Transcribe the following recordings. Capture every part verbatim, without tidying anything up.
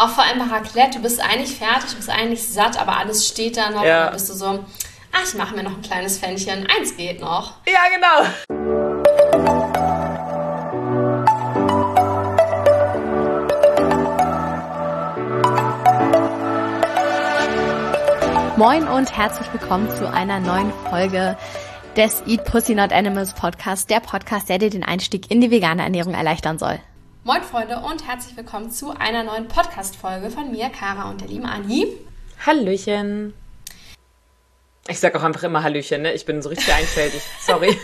Auch vor allem bei Raclette, du bist eigentlich fertig, du bist eigentlich satt, aber alles steht da noch. Ja. Und dann bist du so, ach, ich mache mir noch ein kleines Pfännchen, eins geht noch. Ja, genau. Moin und herzlich willkommen zu einer neuen Folge des Eat Pussy Not Animals Podcast, der Podcast, der dir den Einstieg in die vegane Ernährung erleichtern soll. Moin Freunde und herzlich willkommen zu einer neuen Podcast-Folge von mir, Kara und der lieben Anni. Hallöchen. Ich sag auch einfach immer Hallöchen, ne? Ich bin so richtig einfältig. Sorry.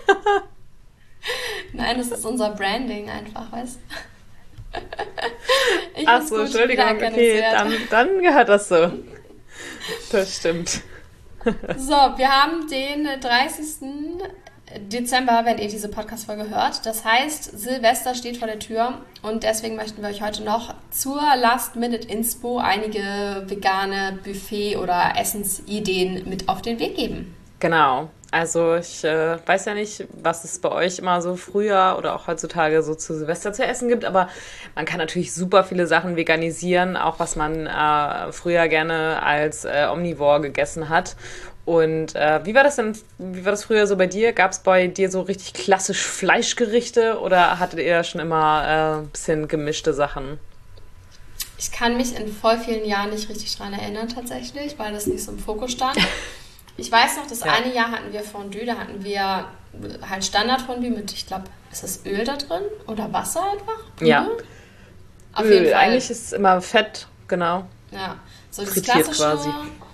Nein, das ist unser Branding einfach, weißt du? Ach so, Entschuldigung, okay, dann, dann gehört das so. Das stimmt. So, wir haben den dreißigsten Dezember, wenn ihr diese Podcast-Folge hört. Das heißt, Silvester steht vor der Tür und deswegen möchten wir euch heute noch zur Last-Minute-Inspo einige vegane Buffet- oder Essensideen mit auf den Weg geben. Genau. Also ich äh, weiß ja nicht, was es bei euch immer so früher oder auch heutzutage so zu Silvester zu essen gibt, aber man kann natürlich super viele Sachen veganisieren, auch was man äh, früher gerne als äh, Omnivore gegessen hat. Und äh, wie war das denn, wie war das früher so bei dir? Gab es bei dir so richtig klassisch Fleischgerichte oder hattet ihr schon immer äh, ein bisschen gemischte Sachen? Ich kann mich in voll vielen Jahren nicht richtig dran erinnern tatsächlich, weil das nicht so im Fokus stand. Ich weiß noch, das ja. eine Jahr hatten wir Fondue, da hatten wir halt Standardfondue mit, ich glaube, ist das Öl da drin oder Wasser einfach? Öl? Ja, Auf Öl. jeden Fall. Eigentlich ist es immer Fett, genau. Ja, so das frittiert klassische. Quasi.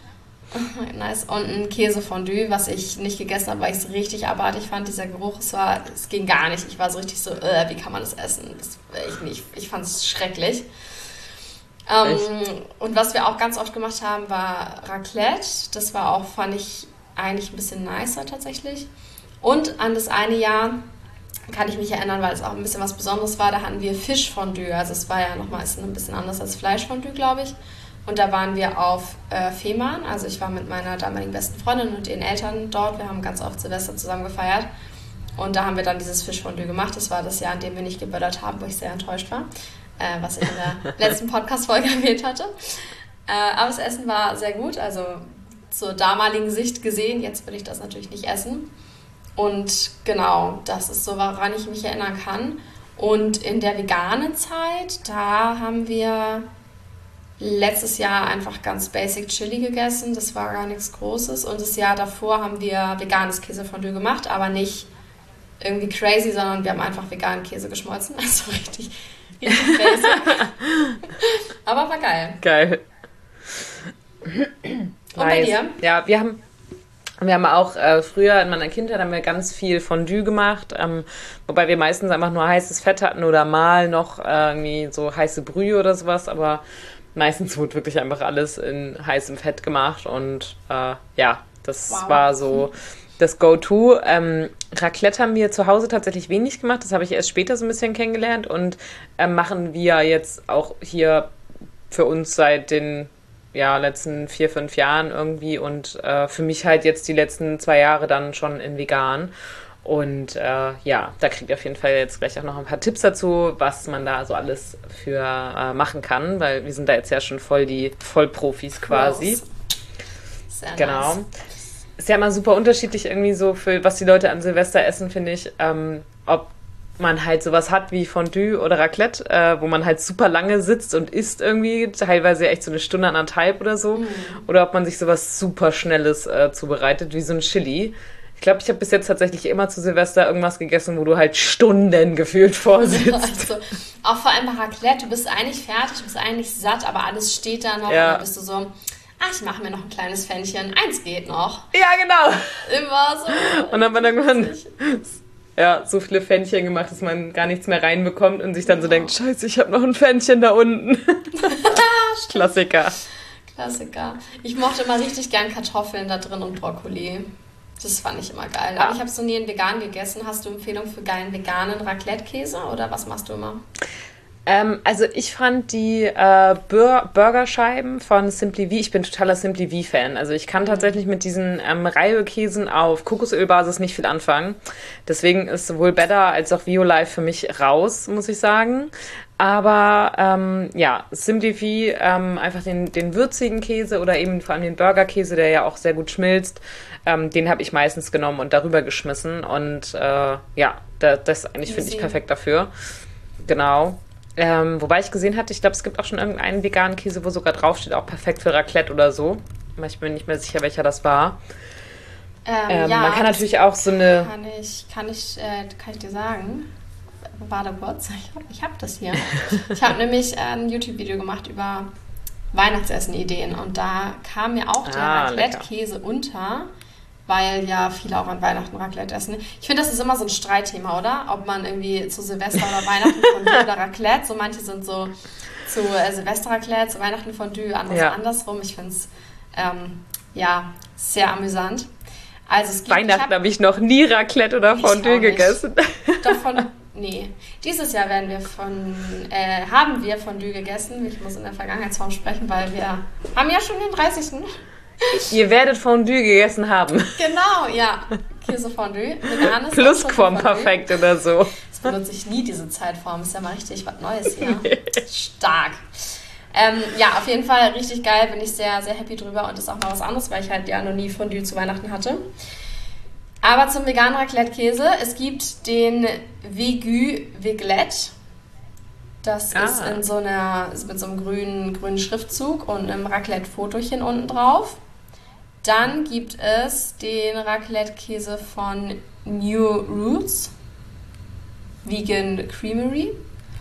Nice. Und ein Käsefondue, was ich nicht gegessen habe, weil ich es richtig abartig fand. Dieser Geruch, es war, es ging gar nicht. Ich war so richtig so, äh, wie kann man das essen? Das, ich nicht. Ich fand es schrecklich. Ähm, und was wir auch ganz oft gemacht haben, war Raclette. Das war auch, fand ich, eigentlich ein bisschen nicer tatsächlich. Und an das eine Jahr kann ich mich erinnern, weil es auch ein bisschen was Besonderes war, da hatten wir Fischfondue. Also es war ja nochmal ein bisschen anders als Fleischfondue, glaube ich. Und da waren wir auf äh, Fehmarn. Also ich war mit meiner damaligen besten Freundin und ihren Eltern dort. Wir haben ganz oft Silvester zusammen gefeiert. Und da haben wir dann dieses Fischfondue gemacht. Das war das Jahr, in dem wir nicht geböllert haben, wo ich sehr enttäuscht war. Äh, was ich in der letzten Podcast-Folge erwähnt hatte. Äh, aber das Essen war sehr gut, also zur damaligen Sicht gesehen. Jetzt will ich das natürlich nicht essen. Und genau, das ist so, woran ich mich erinnern kann. Und in der veganen Zeit, da haben wir letztes Jahr einfach ganz basic Chili gegessen. Das war gar nichts Großes. Und das Jahr davor haben wir veganes Käsefondue gemacht, aber nicht irgendwie crazy, sondern wir haben einfach veganen Käse geschmolzen. Also richtig... Aber war geil. Geil. Und bei nice. dir? Ja, wir haben, wir haben auch äh, früher in meiner Kindheit haben wir ganz viel Fondue gemacht, ähm, wobei wir meistens einfach nur heißes Fett hatten oder mal noch äh, irgendwie so heiße Brühe oder sowas, aber meistens wurde wirklich einfach alles in heißem Fett gemacht und äh, ja, das wow. war so das Go-To. Ähm, Raclette haben wir zu Hause tatsächlich wenig gemacht. Das habe ich erst später so ein bisschen kennengelernt und äh, machen wir jetzt auch hier für uns seit den ja, letzten vier, fünf Jahren irgendwie und äh, für mich halt jetzt die letzten zwei Jahre dann schon in vegan. Und äh, ja, da kriegt ihr auf jeden Fall jetzt gleich auch noch ein paar Tipps dazu, was man da so alles für äh, machen kann, weil wir sind da jetzt ja schon voll die Vollprofis quasi. Sehr genau. Nice. Ist ja immer super unterschiedlich irgendwie so, für was die Leute an Silvester essen, finde ich. Ähm, ob man halt sowas hat wie Fondue oder Raclette, äh, wo man halt super lange sitzt und isst irgendwie, teilweise echt so eine Stunde anderthalb oder so. Mm. Oder ob man sich sowas super Schnelles äh, zubereitet, wie so ein Chili. Ich glaube, ich habe bis jetzt tatsächlich immer zu Silvester irgendwas gegessen, wo du halt Stunden gefühlt vorsitzt. Also, auch vor allem bei Raclette, du bist eigentlich fertig, du bist eigentlich satt, aber alles steht da noch ja. und dann bist du so... Ach, ich mache mir noch ein kleines Pfännchen. Eins geht noch. Ja, genau. Immer so. Und dann hat man irgendwann ja, so viele Pfännchen gemacht, dass man gar nichts mehr reinbekommt und sich dann so denkt, scheiße, ich habe noch ein Pfännchen da unten. Klassiker. Klassiker. Ich mochte immer richtig gern Kartoffeln da drin und Brokkoli. Das fand ich immer geil. Ja. Aber ich habe es noch nie in vegan gegessen. Hast du Empfehlung für geilen veganen Raclette-Käse oder was machst du immer? Ähm, also ich fand die äh, Bur- Burgerscheiben von Simply V, ich bin totaler Simply V-Fan. Also ich kann tatsächlich mit diesen ähm, Reibekäsen auf Kokosölbasis nicht viel anfangen. Deswegen ist sowohl Better als auch Violife für mich raus, muss ich sagen. Aber ähm, ja, Simply ähm, einfach den, den würzigen Käse oder eben vor allem den Burgerkäse, der ja auch sehr gut schmilzt, ähm, den habe ich meistens genommen und darüber geschmissen. Und äh, ja, da, das eigentlich finde ich perfekt dafür. Genau. Ähm, wobei ich gesehen hatte, ich glaube, es gibt auch schon irgendeinen veganen Käse, wo sogar draufsteht, auch perfekt für Raclette oder so. Ich bin mir nicht mehr sicher, welcher das war. Ähm, ähm, ja, man kann natürlich auch so eine... Kann ich, kann ich, äh, kann ich dir sagen. Warte kurz, ich habe ich hab das hier. Ich habe nämlich ein YouTube-Video gemacht über Weihnachtsessen-Ideen und da kam mir auch der Ah, Raclette-Käse unter, weil ja viele auch an Weihnachten Raclette essen. Ich finde, das ist immer so ein Streitthema, oder? Ob man irgendwie zu Silvester oder Weihnachten Fondue oder Raclette, so manche sind so zu äh, Silvester Raclette, zu Weihnachten Fondue, andere Ja. so andersrum. Ich finde es ähm, ja sehr amüsant. Also es gibt, Weihnachten hab, habe ich noch nie Raclette oder Ich auch Fondue nicht. gegessen. Davon, nee. Dieses Jahr werden wir von, äh, haben wir Fondue gegessen. Ich muss in der Vergangenheitsform sprechen, weil wir haben ja schon den dreißigsten Ihr werdet Fondue gegessen haben. Genau, ja. Käsefondue, veganes. Plusquamperfekt oder so. Das benutze ich nie, diese Zeitform. Ist ja mal richtig was Neues hier. Stark. Ähm, ja, auf jeden Fall richtig geil. Bin ich sehr, sehr happy drüber. Und ist auch mal was anderes, weil ich halt ja noch nie Fondue zu Weihnachten hatte. Aber zum veganen Raclette-Käse. Es gibt den Vegu Viglette. Das Ah. ist in so einer, ist mit so einem grünen, grünen Schriftzug und einem Raclette-Fotochen unten drauf. Dann gibt es den Raclette-Käse von New Roots. Vegan Creamery.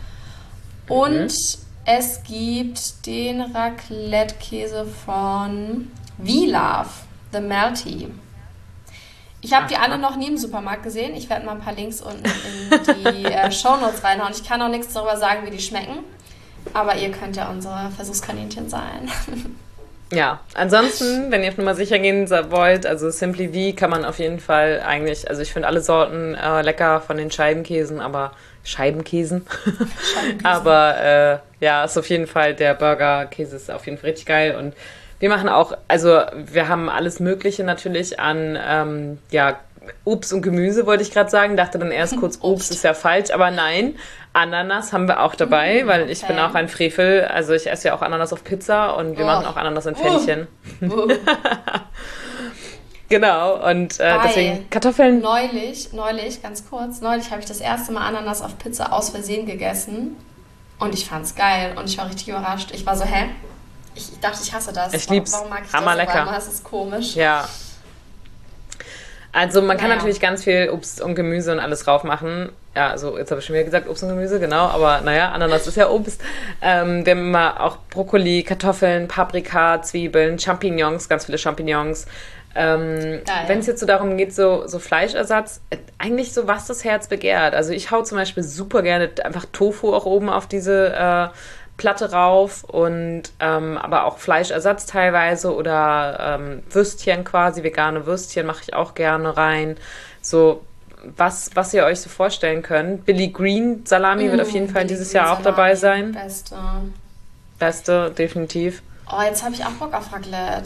Und Mhm. es gibt den Raclette-Käse von V-Love, The Melty. Ich habe die Aha. alle noch nie im Supermarkt gesehen. Ich werde mal ein paar Links unten in die äh, Shownotes reinhauen. Ich kann auch nichts darüber sagen, wie die schmecken. Aber ihr könnt ja unsere Versuchskaninchen sein. Ja, ansonsten, wenn ihr schon mal sicher gehen wollt, also Simply V kann man auf jeden Fall eigentlich, also ich finde alle Sorten äh, lecker von den Scheibenkäsen, aber Scheibenkäsen. Scheibenkäse. aber äh, ja, ist auf jeden Fall, der Burgerkäse ist auf jeden Fall richtig geil und wir machen auch, also wir haben alles Mögliche natürlich an, ähm, ja, Obst und Gemüse, wollte ich gerade sagen. Dachte dann erst kurz, Obst ist ja falsch, aber nein, Ananas haben wir auch dabei, Mm, weil ich okay. bin auch ein Frevel. Also ich esse ja auch Ananas auf Pizza und wir Oh. machen auch Ananas in Pfännchen. Uh. Genau, und äh, Geil. deswegen Kartoffeln. Neulich, neulich, ganz kurz, neulich habe ich das erste Mal Ananas auf Pizza aus Versehen gegessen und ich fand's geil und ich war richtig überrascht. Ich war so, hä? Ich, ich dachte, ich hasse das. Ich Warum- lieb's. Warum mag ich Hammer das? lecker. Weil das ist komisch. Ja. Also man kann Naja. natürlich ganz viel Obst und Gemüse und alles drauf machen. Ja, also jetzt habe ich schon wieder gesagt Obst und Gemüse, genau. Aber naja, Ananas ist ja Obst. Ähm, wir haben immer auch Brokkoli, Kartoffeln, Paprika, Zwiebeln, Champignons, ganz viele Champignons. Ähm, Geil. wenn es jetzt so darum geht, so, so Fleischersatz, äh, eigentlich so, was das Herz begehrt. Also ich hau zum Beispiel super gerne einfach Tofu auch oben auf diese äh, Platte rauf und ähm, aber auch Fleischersatz teilweise oder ähm, Würstchen quasi, vegane Würstchen mache ich auch gerne rein. So, was, was ihr euch so vorstellen könnt. Billy Green Salami wird auf jeden Fall Billy dieses Green Jahr auch Salami, dabei sein. Beste. Beste, definitiv. Oh, jetzt habe ich auch Bock auf Raclette.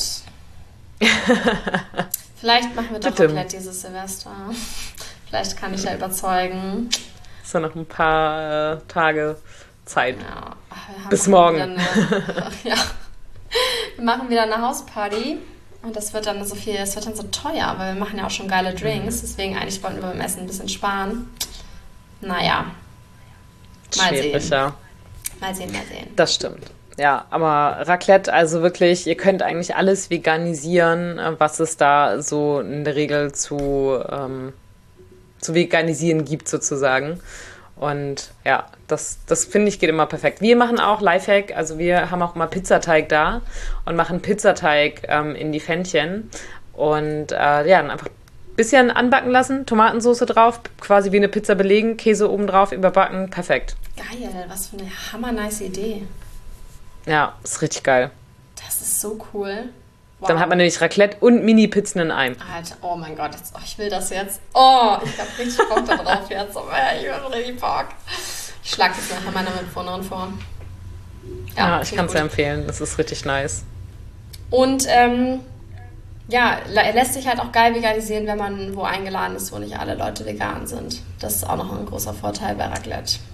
Vielleicht machen wir doch Bitte. Raclette dieses Silvester. Vielleicht kann ich ja überzeugen. So noch ein paar äh, Tage Zeit. Ja, wir haben Bis wieder morgen. Eine, ja. Wir machen wieder eine Hausparty und das wird dann so viel, es wird dann so teuer, weil wir machen ja auch schon geile Drinks, deswegen eigentlich wollten wir beim Essen ein bisschen sparen. Naja, mal Schwierig, sehen. ja. Mal sehen, mal sehen. Das stimmt. Ja, aber Raclette, also wirklich, ihr könnt eigentlich alles veganisieren, äh, was es da so in der Regel zu, ähm, zu veganisieren gibt sozusagen. Und ja, das, das finde ich geht immer perfekt. Wir machen auch Lifehack, also wir haben auch immer Pizzateig da und machen Pizzateig ähm, in die Pfännchen und äh, ja, dann einfach ein bisschen anbacken lassen, Tomatensauce drauf, quasi wie eine Pizza belegen, Käse oben drauf, überbacken, perfekt. Geil, was für eine hammer nice Idee. Ja, ist richtig geil. Das ist so cool. Wow. Dann hat man nämlich Raclette und Mini-Pizzen in einem. Alter, oh mein Gott, jetzt, oh, ich will das jetzt. Oh, ich hab richtig Bock da drauf jetzt. Oh, ich hab richtig Bock. Ich schlag das nachher meiner Mitbewohnerin vor. Ja, ich klingt kann es gut. empfehlen. Das ist richtig nice. Und ähm, ja, er lässt sich halt auch geil veganisieren, wenn man wo eingeladen ist, wo nicht alle Leute vegan sind. Das ist auch noch ein großer Vorteil bei Raclette.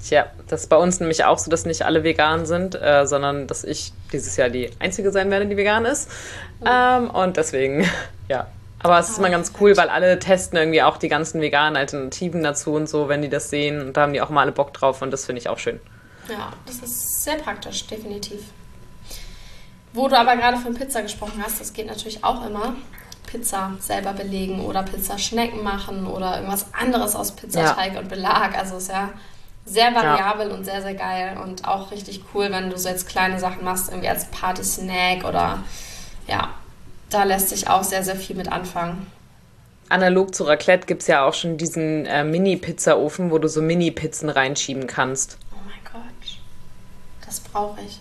Tja, das ist bei uns nämlich auch so, dass nicht alle vegan sind, äh, sondern dass ich dieses Jahr die Einzige sein werde, die vegan ist. Oh. Ähm, und deswegen, ja. Aber es ist immer ganz cool, weil alle testen irgendwie auch die ganzen veganen Alternativen dazu und so, wenn die das sehen. Und da haben die auch mal alle Bock drauf und das finde ich auch schön. Ja, das ist sehr praktisch, definitiv. Wo du aber gerade von Pizza gesprochen hast, das geht natürlich auch immer. Pizza selber belegen oder Pizzaschnecken machen oder irgendwas anderes aus Pizzateig ja. und Belag. Also ist ja sehr variabel ja. und sehr, sehr geil und auch richtig cool, wenn du so jetzt kleine Sachen machst, irgendwie als Party-Snack oder ja, da lässt sich auch sehr, sehr viel mit anfangen. Analog zu Raclette gibt es ja auch schon diesen äh, Mini-Pizza-Ofen, wo du so Mini-Pizzen reinschieben kannst. Oh mein Gott, das brauche ich.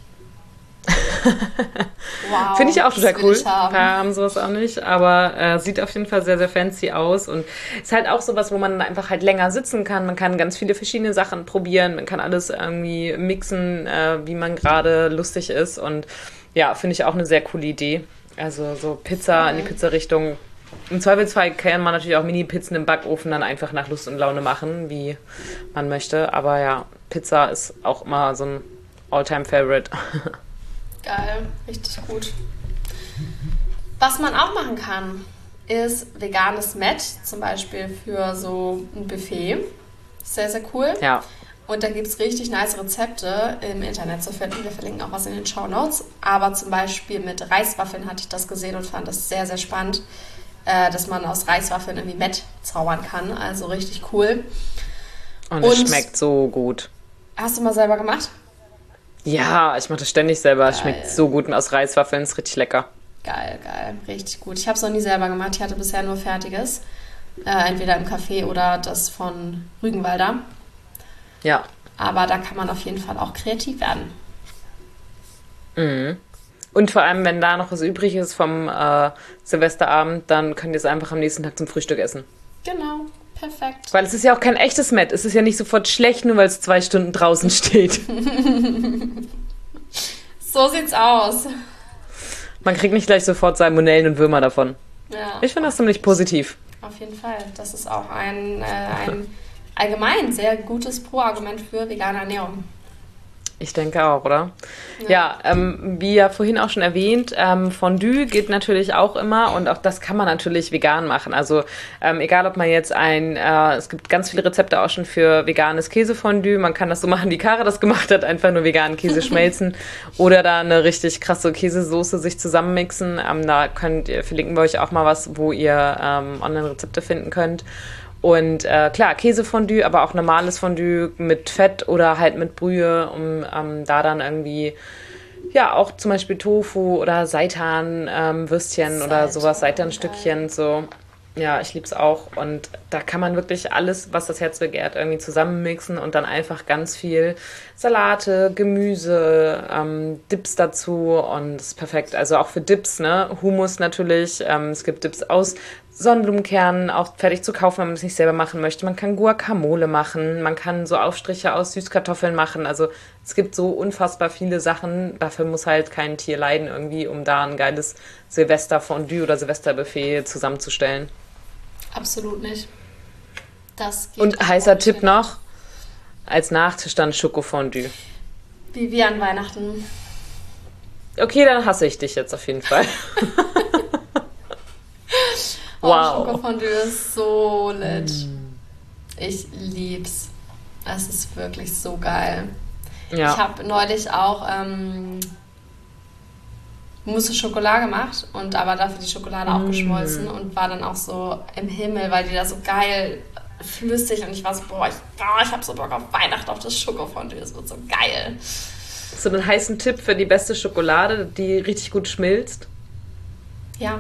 Wow, finde ich auch total cool. Haben. Wir haben sowas auch nicht, aber äh, sieht auf jeden Fall sehr, sehr fancy aus und ist halt auch sowas, wo man einfach halt länger sitzen kann. Man kann ganz viele verschiedene Sachen probieren, man kann alles irgendwie mixen, äh, wie man gerade lustig ist und ja, finde ich auch eine sehr coole Idee. Also so Pizza in die Pizza-Richtung. Im Zweifelsfall kann man natürlich auch Mini-Pizzen im Backofen dann einfach nach Lust und Laune machen, wie man möchte. Aber ja, Pizza ist auch immer so ein All-Time-Favorite. Geil, richtig gut. Was man auch machen kann, ist veganes Met, zum Beispiel für so ein Buffet. Sehr, sehr cool. Ja. Und da gibt es richtig nice Rezepte im Internet zu finden. Wir verlinken auch was in den Shownotes. Aber zum Beispiel mit Reiswaffeln hatte ich das gesehen und fand das sehr, sehr spannend, äh, dass man aus Reiswaffeln irgendwie Met zaubern kann. Also richtig cool. Und es und schmeckt so gut. Hast du mal selber gemacht? Ja, ich mache das ständig selber. Es schmeckt so gut aus Reiswaffeln, ist richtig lecker. Geil, geil, richtig gut. Ich habe es noch nie selber gemacht. Ich hatte bisher nur Fertiges. Äh, entweder im Café oder das von Rügenwalder. Ja. Aber da kann man auf jeden Fall auch kreativ werden. Mhm. Und vor allem, wenn da noch was übrig ist vom äh, Silvesterabend, dann könnt ihr es einfach am nächsten Tag zum Frühstück essen. Genau. Perfekt. Weil es ist ja auch kein echtes Met. Es ist ja nicht sofort schlecht, nur weil es zwei Stunden draußen steht. So sieht's aus. Man kriegt nicht gleich sofort Salmonellen und Würmer davon. Ja. Ich finde das ziemlich positiv. Auf jeden Fall. Das ist auch ein, äh, ein allgemein sehr gutes Pro-Argument für vegane Ernährung. Ich denke auch, oder? Ja, ja ähm, wie ja vorhin auch schon erwähnt, ähm, Fondue geht natürlich auch immer und auch das kann man natürlich vegan machen. Also ähm, egal, ob man jetzt ein, äh, es gibt ganz viele Rezepte auch schon für veganes Käsefondue. Man kann das so machen, wie Cara das gemacht hat, einfach nur veganen Käse schmelzen oder da eine richtig krasse Käsesoße sich zusammenmixen. Ähm, da könnt ihr, verlinken wir euch auch mal was, wo ihr ähm, Online-Rezepte finden könnt. Und äh, klar, Käsefondue, aber auch normales Fondue mit Fett oder halt mit Brühe, um ähm, da dann irgendwie, ja, auch zum Beispiel Tofu oder Seitan-Würstchen ähm, oder sowas, Seitan-Stückchen, so. Ja, ich lieb's auch. Und da kann man wirklich alles, was das Herz begehrt, irgendwie zusammenmixen und dann einfach ganz viel Salate, Gemüse, ähm, Dips dazu und das ist perfekt. Also auch für Dips, ne? Hummus natürlich. Ähm, es gibt Dips aus Sonnenblumenkernen, auch fertig zu kaufen, wenn man das nicht selber machen möchte. Man kann Guacamole machen, man kann so Aufstriche aus Süßkartoffeln machen. Also es gibt so unfassbar viele Sachen. Dafür muss halt kein Tier leiden irgendwie, um da ein geiles Silvesterfondue oder Silvesterbuffet zusammenzustellen. Absolut nicht. Das geht Und heißer Tipp noch, als Nachtisch dann Schokofondue. Wie wir an Weihnachten. Okay, dann hasse ich dich jetzt auf jeden Fall. Oh, wow. Schokofondue ist so lit. Mm. Ich lieb's. Es ist wirklich so geil. Ja. Ich habe neulich auch ähm, Mousse Schokolade gemacht und aber dafür die Schokolade mm. auch geschmolzen und war dann auch so im Himmel, weil die da so geil flüssig und ich war so, boah, ich, boah, ich hab so Bock auf Weihnachten, auf das Schokofondue, es wird so geil. So einen heißen Tipp für die beste Schokolade, die richtig gut schmilzt? Ja.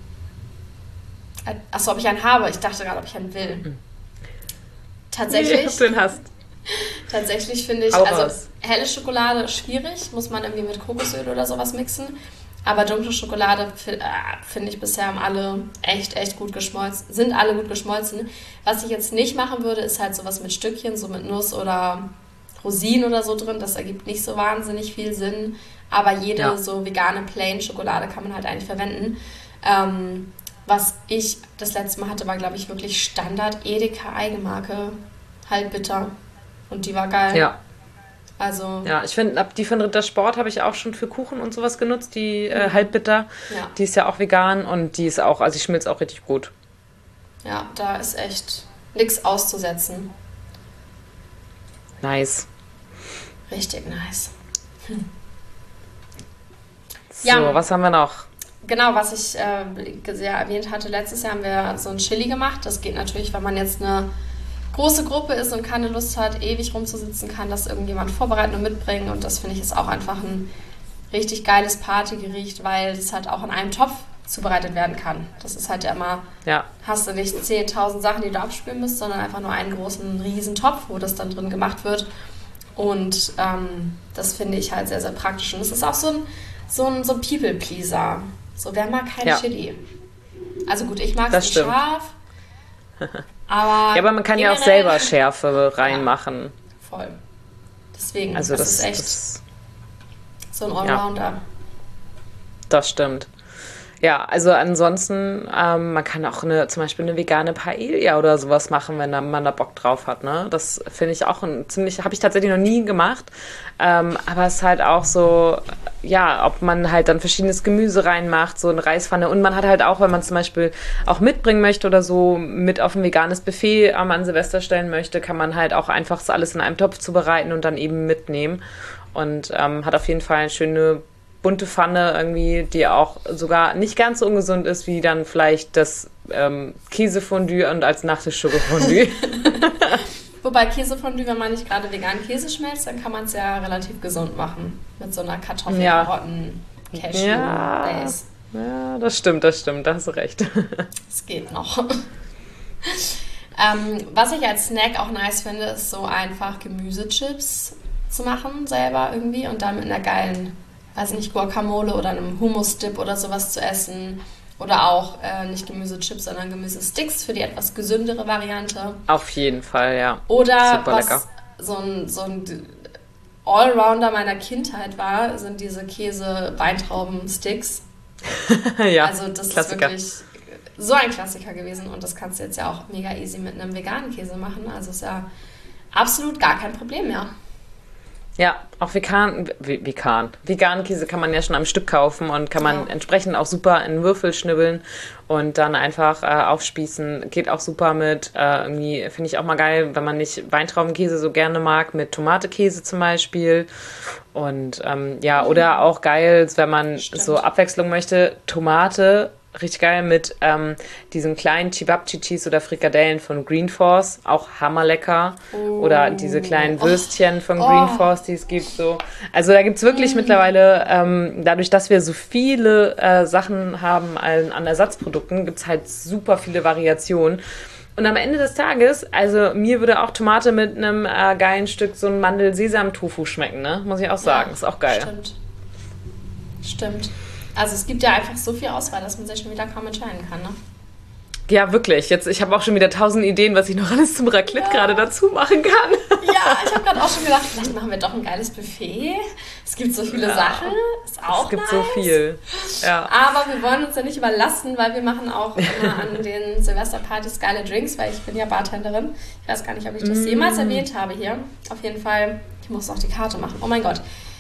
Achso, ob ich einen habe. Ich dachte gerade, ob ich einen will. Mhm. Tatsächlich. Nee, ob du den hast. Tatsächlich finde ich, Hau also raus. Helle Schokolade schwierig, muss man irgendwie mit Kokosöl oder sowas mixen. Aber dunkle Schokolade äh, finde ich bisher haben alle echt, echt gut geschmolzen. Sind alle gut geschmolzen. Was ich jetzt nicht machen würde, ist halt sowas mit Stückchen, so mit Nuss oder Rosinen oder so drin. Das ergibt nicht so wahnsinnig viel Sinn. Aber jede ja. so vegane Plain-Schokolade kann man halt eigentlich verwenden. Ähm, was ich das letzte Mal hatte, war, glaube ich, wirklich Standard Edeka Eigenmarke. Halbbitter. Und die war geil. Ja. Also. Ja, ich finde, die von Rittersport habe ich auch schon für Kuchen und sowas genutzt, die äh, halbbitter. Ja. Die ist ja auch vegan und die ist auch, also die schmilzt auch richtig gut. Ja, da ist echt nichts auszusetzen. Nice. Richtig nice. Hm. So, ja. Was haben wir noch? Genau, was ich äh, sehr erwähnt hatte, letztes Jahr haben wir so ein Chili gemacht. Das geht natürlich, wenn man jetzt eine große Gruppe ist und keine Lust hat, ewig rumzusitzen, kann das irgendjemand vorbereiten und mitbringen. Und das finde ich ist auch einfach ein richtig geiles Partygericht, weil es halt auch in einem Topf zubereitet werden kann. Das ist halt ja immer, ja. hast du nicht zehntausend Sachen, die du abspülen musst, sondern einfach nur einen großen, riesen Topf, wo das dann drin gemacht wird. Und ähm, das finde ich halt sehr, sehr praktisch. Und es ist auch so ein, so ein, so ein People-Pleaser. So, wer mag kein ja. Chili? Also gut, ich mag es nicht stimmt. scharf. Aber ja, aber man kann ja auch selber Schärfe reinmachen. Ja, voll. Deswegen, also das, das ist echt das, so ein Allrounder. Ja, das stimmt. Ja, also ansonsten, ähm, man kann auch eine, zum Beispiel eine vegane Paella oder sowas machen, wenn man da Bock drauf hat. Ne? Das finde ich auch ein ziemlich, habe ich tatsächlich noch nie gemacht. Ähm, aber es ist halt auch so, ja, ob man halt dann verschiedenes Gemüse reinmacht, so eine Reispfanne. Und man hat halt auch, wenn man zum Beispiel auch mitbringen möchte oder so, mit auf ein veganes Buffet ähm, an Silvester stellen möchte, kann man halt auch einfach das alles in einem Topf zubereiten und dann eben mitnehmen. Und ähm, hat auf jeden Fall eine schöne bunte Pfanne irgendwie, die auch sogar nicht ganz so ungesund ist, wie dann vielleicht das ähm, Käsefondue und als Nachtisch Schokofondue. Wobei Käsefondue, wenn man nicht gerade veganen Käse schmelzt, dann kann man es ja relativ gesund machen. Mit so einer Kartoffel, ja. Karotten, Cashew, ja. Base. Ja, das stimmt, das stimmt, da hast du recht. Es geht noch. ähm, was ich als Snack auch nice finde, ist so einfach Gemüsechips zu machen selber irgendwie und dann mit einer geilen, weiß nicht, Guacamole oder einem Hummus-Dip oder sowas zu essen. Oder auch äh, nicht Gemüsechips, sondern Gemüsesticks für die etwas gesündere Variante. Auf jeden Fall, ja. Oder super was lecker. So ein, so ein Allrounder meiner Kindheit war, sind diese Käse-Weintrauben-Sticks. Ja, also das Klassiker. ist wirklich so ein Klassiker gewesen. Und das kannst du jetzt ja auch mega easy mit einem veganen Käse machen. Also ist ja absolut gar kein Problem mehr. Ja, auch vegan, vegan. Veganen Käse kann man ja schon am Stück kaufen und kann man ja. entsprechend auch super in Würfel schnibbeln und dann einfach äh, aufspießen. Geht auch super mit, äh, irgendwie finde ich auch mal geil, wenn man nicht Weintraubenkäse so gerne mag, mit Tomatekäse zum Beispiel. Und ähm, ja, mhm. oder auch geil, wenn man Stimmt. so Abwechslung möchte, Tomate, richtig geil mit ähm, diesen kleinen Chibabchichis oder Frikadellen von Green Force, auch hammerlecker. Oh. Oder diese kleinen Würstchen oh. von Green oh. Force, die es gibt. So. Also da gibt es wirklich mm. mittlerweile, ähm, dadurch, dass wir so viele äh, Sachen haben an, an Ersatzprodukten, gibt es halt super viele Variationen. Und am Ende des Tages, also mir würde auch Tomate mit einem äh, geilen Stück so ein Mandel-Sesam-Tofu schmecken, ne? Muss ich auch sagen. Ja, ist auch geil. Stimmt. Stimmt. Also es gibt ja einfach so viel Auswahl, dass man sich schon wieder kaum entscheiden kann, ne? Ja, wirklich. Jetzt, ich habe auch schon wieder tausend Ideen, was ich noch alles zum Raclette ja. gerade dazu machen kann. Ja, ich habe gerade auch schon gedacht, vielleicht machen wir doch ein geiles Buffet. Es gibt so viele ja. Sachen. Ist auch Es gibt nice. so viel. Ja. Aber wir wollen uns ja nicht überlasten, weil wir machen auch immer an den Silvesterpartys geile Drinks, weil ich bin ja Bartenderin. Ich weiß gar nicht, ob ich das mm. jemals erwähnt habe hier. Auf jeden Fall, ich muss auch die Karte machen. Oh mein Gott.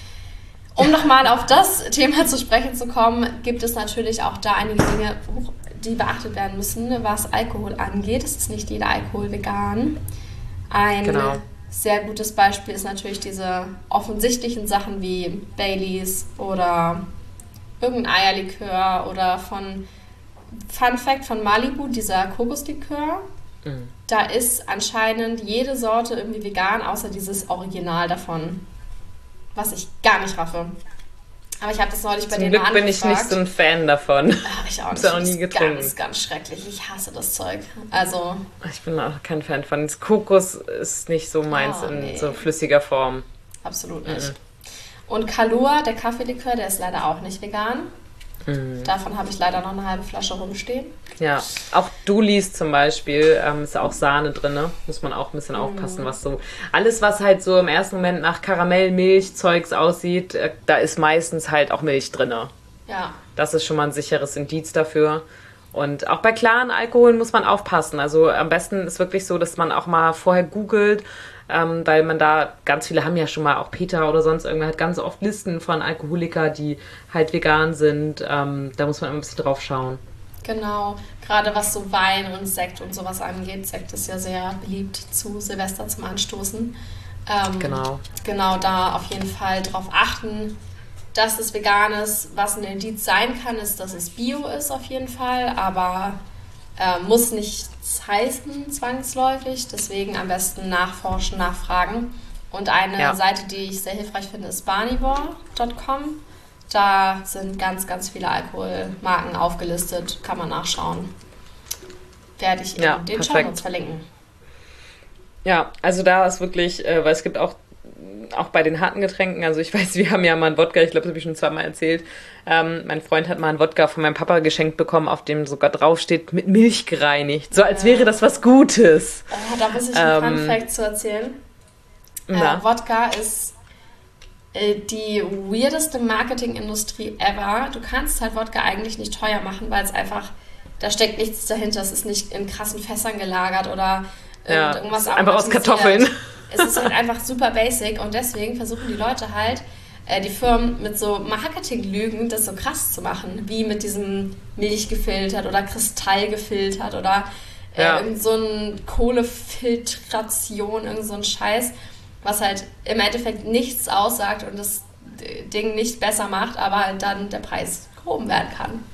Um nochmal auf das Thema zu sprechen zu kommen, gibt es natürlich auch da einige Dinge, die beachtet werden müssen, was Alkohol angeht. Es ist nicht jeder Alkohol vegan. Ein genau. sehr gutes Beispiel ist natürlich diese offensichtlichen Sachen wie Baileys oder irgendein Eierlikör oder von, Fun Fact, von Malibu, dieser Kokoslikör. Mhm. Da ist anscheinend jede Sorte irgendwie vegan, außer dieses Original davon. Was ich gar nicht raffe. Aber ich habe das neulich bei Zum denen Glück angefragt. bin ich nicht so ein Fan davon. Habe ich auch nicht. Ich habe noch nie getrunken. Ganz, ganz schrecklich. Ich hasse das Zeug. Also. Ich bin auch kein Fan von. Das Kokos ist nicht so meins oh, nee. in so flüssiger Form. Absolut nicht. Mhm. Und Kahlua, der Kaffeelikör, der ist leider auch nicht vegan. Mhm. Davon habe ich leider noch eine halbe Flasche rumstehen. Ja, auch Dulis zum Beispiel, ähm, ist auch Sahne drin, ne? Muss man auch ein bisschen mhm. aufpassen, was so... Alles, was halt so im ersten Moment nach Karamell-Milch-Zeugs aussieht, äh, da ist meistens halt auch Milch drin. Ja. Das ist schon mal ein sicheres Indiz dafür. Und auch bei klaren Alkoholen muss man aufpassen. Also am besten ist wirklich so, dass man auch mal vorher googelt, ähm, weil man da, ganz viele haben ja schon mal, auch Peter oder sonst irgendwer hat ganz oft Listen von Alkoholiker, die halt vegan sind. Ähm, da muss man immer ein bisschen drauf schauen. Genau, gerade was so Wein und Sekt und sowas angeht. Sekt ist ja sehr beliebt zu Silvester zum Anstoßen. Ähm, genau. Genau, da auf jeden Fall drauf achten, dass es vegan ist. Was ein Indiz sein kann, ist, dass es Bio ist auf jeden Fall, aber äh, muss nichts heißen zwangsläufig. Deswegen am besten nachforschen, nachfragen. Und eine ja. Seite, die ich sehr hilfreich finde, ist barnivore Punkt com. Da sind ganz, ganz viele Alkoholmarken aufgelistet. Kann man nachschauen. Werde ich in ja, den Shownotes verlinken. Ja, also da ist wirklich, äh, weil es gibt auch auch bei den harten Getränken, also ich weiß, wir haben ja mal einen Wodka, ich glaube, das habe ich schon zweimal erzählt. Ähm, mein Freund hat mal einen Wodka von meinem Papa geschenkt bekommen, auf dem sogar draufsteht, mit Milch gereinigt. So als ja. wäre das was Gutes. Oh, da muss ich einen ähm, Fun Fact zu erzählen. Äh, Wodka ist äh, die weirdeste Marketingindustrie ever. Du kannst halt Wodka eigentlich nicht teuer machen, weil es einfach, da steckt nichts dahinter. Es ist nicht in krassen Fässern gelagert oder ja, irgendwas einfach aus Kartoffeln. Es ist halt einfach super basic und deswegen versuchen die Leute halt, äh, die Firmen mit so Marketinglügen das so krass zu machen, wie mit diesem Milch gefiltert oder Kristall gefiltert oder äh, ja. irgend so ein Kohlefiltration, irgend so ein Scheiß, was halt im Endeffekt nichts aussagt und das Ding nicht besser macht, aber halt dann der Preis gehoben werden kann.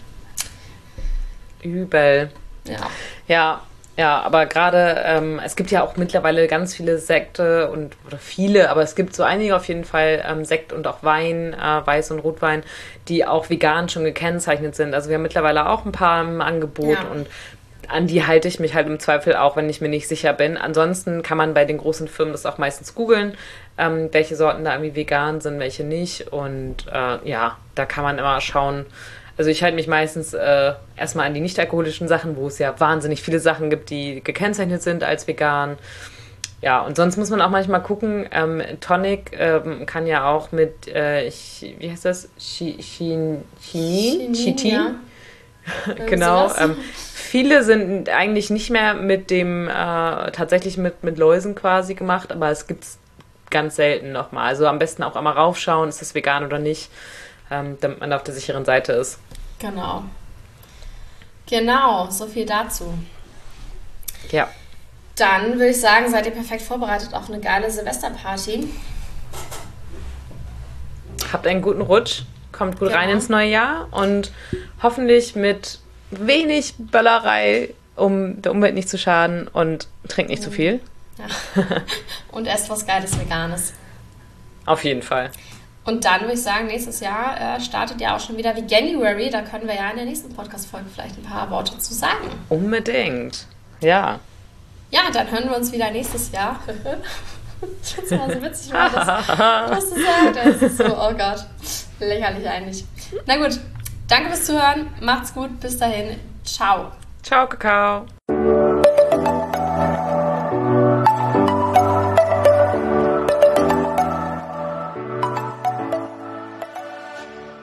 Übel. Ja. Ja. Ja, aber gerade, ähm, es gibt ja auch mittlerweile ganz viele Sekte und, oder viele, aber es gibt so einige auf jeden Fall ähm, Sekt und auch Wein, äh, Weiß- und Rotwein, die auch vegan schon gekennzeichnet sind. Also wir haben mittlerweile auch ein paar im Angebot ja. und an die halte ich mich halt im Zweifel auch, wenn ich mir nicht sicher bin. Ansonsten kann man bei den großen Firmen das auch meistens googeln, ähm, welche Sorten da irgendwie vegan sind, welche nicht. Und äh, ja, da kann man immer schauen. Also ich halte mich meistens äh, erstmal an die nicht-alkoholischen Sachen, wo es ja wahnsinnig viele Sachen gibt, die gekennzeichnet sind als vegan. Ja, und sonst muss man auch manchmal gucken, ähm, Tonic ähm, kann ja auch mit, äh, ich, wie heißt das? Chinin? Chitin? Ja. Genau. Ähm, viele sind eigentlich nicht mehr mit dem, äh, tatsächlich mit, mit Läusen quasi gemacht, aber es gibt es ganz selten nochmal. Also am besten auch einmal raufschauen, ist das vegan oder nicht, ähm, damit man auf der sicheren Seite ist. Genau. Genau, so viel dazu. Ja. Dann würde ich sagen, seid ihr perfekt vorbereitet auf eine geile Silvesterparty. Habt einen guten Rutsch, kommt gut genau. rein ins neue Jahr und hoffentlich mit wenig Böllerei, um der Umwelt nicht zu schaden, und trinkt nicht mhm. zu viel. Ja. Und esst was Geiles Veganes. Auf jeden Fall. Und dann würde ich sagen, nächstes Jahr äh, startet ja auch schon wieder wie January. Da können wir ja in der nächsten Podcast-Folge vielleicht ein paar Worte zu sagen. Unbedingt. Ja. Ja, dann hören wir uns wieder nächstes Jahr. Ich finde es immer so witzig, wenn das, was du sagst. Das ist so, oh Gott, lächerlich eigentlich. Na gut, danke fürs Zuhören. Macht's gut. Bis dahin. Ciao. Ciao, Kakao.